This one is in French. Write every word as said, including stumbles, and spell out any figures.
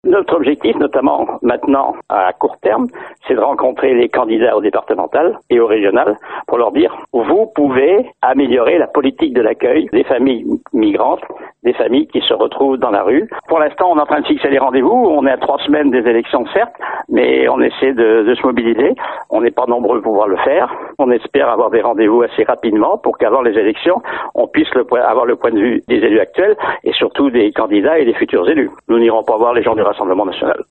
Notre objectif, notamment maintenant à court terme, c'est de rencontrer les candidats au départemental et au régional pour leur dire « Vous pouvez améliorer la politique de l'accueil des familles migrantes, des familles qui se retrouvent dans la rue. » Pour l'instant, on est en train de fixer les rendez-vous. On est à trois semaines des élections, certes, mais on essaie de, de se mobiliser. On n'est pas nombreux pour pouvoir le faire. On espère avoir des rendez-vous assez rapidement pour qu'avant les élections, on puisse le, avoir le point de vue des élus actuels et surtout des candidats et des futurs élus. Nous n'irons pas voir les gens du Rassemblement national.